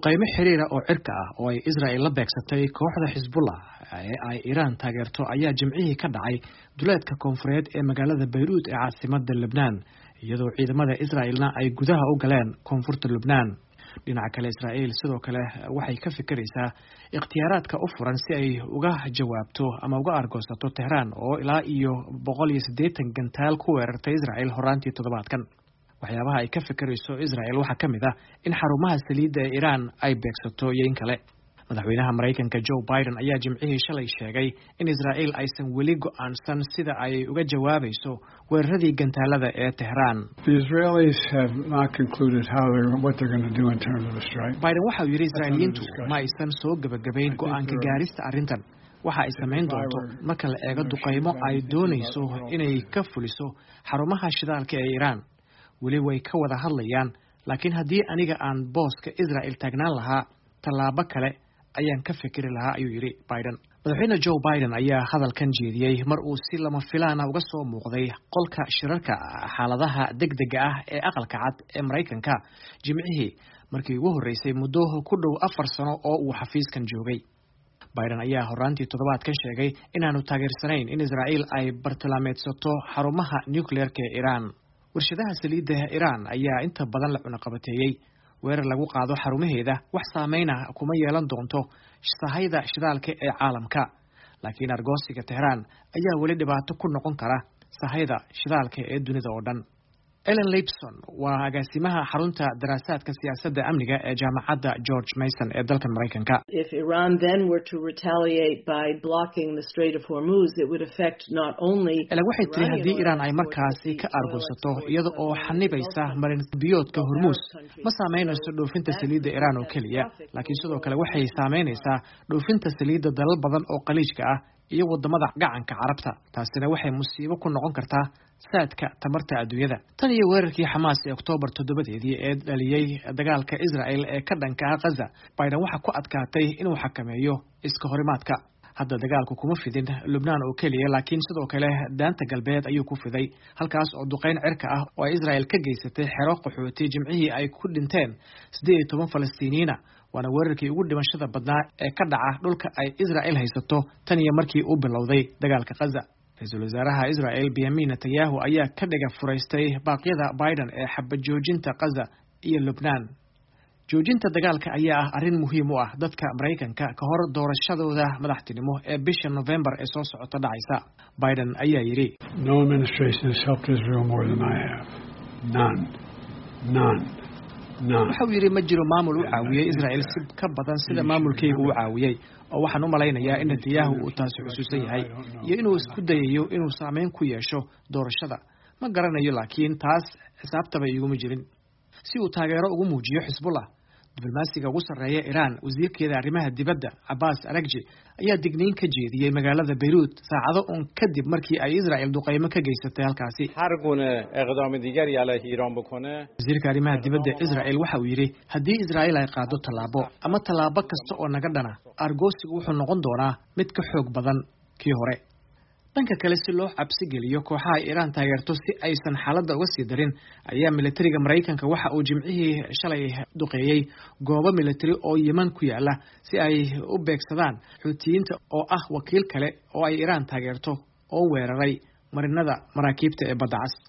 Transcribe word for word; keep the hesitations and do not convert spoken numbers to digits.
duqeymo xiriira oo cirka ah oo ay Israel la beegsatay kooxda Hezbollah ee ay Iran taageerto ayaa jimcihii ka dhacay duleedka koonfureed ee magaalada Beirut ee caasimadda Lebanon iyadoo ciidamada Israelna ay gudaha u galeen koonfurta Lebanon. dhinaca kale Israel sidoo kale waxay ka fikiraysaa ikhtiyaaraadka u furan si ay uga jawaabto ama uga argoosato Tehran oo ilaa iyo boqol iyo siddeetan gantaal ku weerartay Israel horaantii toddobaadkan. waxyaabaha ay ka fikirayso Israel waxaa ka mid ah in xarumaha saliidda ee Iran ay beegsato iyo in kale. madaxweynaha Mareykanka Joe Biden ayaa jimcihii shalay sheegay in Israel aysan weli go'aansan sida ay uga jawaabayso weeraradii gantaalada ee Tehran. The Israelis have not concluded how they're what they're going to do in terms of a strike. Biden waxa uu yiri Israa'iyiintu ma aysan soo gabagabayn go'aanka gaarista arrintan. waxa ay sameyn doonto marka la eego duqeymo ay doonayso inay ka fuliso xarumaha shidaalka ee Iran. weli way ka wada hadlayaan, laakiin haddii aniga aan booska Israel taagnaan lahaa tallaabo kale ayaan ka fikiri lahaa, ayuu yiri Biden. madaxweyne Joe Biden ayaa hadalkan jeediyey mar uu si lama filaan ah uga soo muuqday qolka shirarka xaaladaha degdega ah ee aqalka cad ee Mareykanka jimcihii markii ugu horeysay muddo ku dhow afar sano oo uu xafiiskan joogay. Biden ayaa horaantii toddobaadkan sheegay inaanu taageersanayn in Israel ay bartilmaameedsato xarumaha nuclear-ka ee Iran. warshadaha saliidda Iran ayaa inta badan la cunaqabateeyay. weerar lagu qaado xarumaheeda wax saameyn ah kuma yeelan doonto sahayda shidaalka ee caalamka, laakiin argoosiga Tehran ayaa weli dhibaato ku noqon kara sahayda shidaalka ee dunida oo dhan. Ellen Lipson waa agaasimaha xarunta daraasaadka siyaasadda amniga ee jaamacadda George Mason ee dalka Mareykanka. If Iran then were to retaliate by blocking the Strait of Hormuz, it would affect not only Ellen waxay tiri haddii Iran ay markaasi ka argoosato iyada oo xanibaysa marin biyoodka Hormuz, ma saameynayso dhoofinta saliidda Iran oo keliya, laakiin sidoo kale waxay saameynaysaa dhoofinta saliidda dalal badan oo qaliijka ah iyo wadamada gacanka Carabta. taasina waxay musiibo ku noqon kartaa saadka tamarta adduunyada. tan iyo weerarkii Xamaas ee Oktoobar toddobadeedii ee dhaliyay dagaalka Israel ee ka dhanka ah Gaza, Biden waxa ku adkaatay inuu xakameeyo iska horimaadka. hadda dagaalku kuma fidin Lebanon oo keliya, laakiin sidoo kale daanta galbeed ayuu ku fiday, halkaas oo duqeyn cirka ah oo Israel ka geysatay xero qaxooti jimcihii ay ku dhinteen siddeed iyo toban Falastiiniyiin. waana weerarkii ugu dhimashada badnaa ee ka dhaca dhulka ay Israel haysato tan iyo markii uu bilowday dagaalka Gaza. Ra'iisul wasaaraha Israel Benjamin Netanyahu ayaa ka dhiga furaystay baaqyada Biden ee xabad joojinta Gaza iyo Lebanon. joojinta dagaalka ayaa ah arrin muhiim u ah dadka Mareykanka ka hor doorashadooda madaxtinimo ee bisha November ee soo socota dhacaysa. Biden ayaa yiri, No administration has helped Israel more than I have. None. None. waxa uu yiri ma jiro maamul u caawiyay Israel si ka badan sida maamulkaygu u caawiyay, oo waxaan u malaynayaa in Netanyahu uu taasi xusuusan yahay iyo inuu isku dayayo inuu saameyn ku yeesho doorashada. ma garanayo, laakiin taas xisaabtaba iguma jirin. si uu taageero ugu muujiyo Hezbollah, diblomaasiga ugu sarreeya Iran wasiirkeeda arrimaha dibadda Abbas Araghchi ayaa digniin ka jeediyay magaalada Beirut saacado un kadib markii ay Israel duqeymo ka geysatay halkaasi. wasiirka arrimaha dibadda Israel waxa uu yiri haddii Israel ay qaado tallaabo ama tallaabo kasta oo naga dhana, argoosigu wuxuu noqon doonaa mid ka xoog badan kii hore. dhanka kale, si loo cabsi geliyo kooxaha Iran taageerto si aysan xaaladda uga sii darin, ayaa militariga Mareykanka waxa uu jimcihii shalay duqeeyay goobo militari oo Yemen ku yaala si ay u beegsadaan Xuutiyiinta oo ah wakiil kale oo ay Iran taageerto oo weeraray marinada maraakiibta ee badda cas.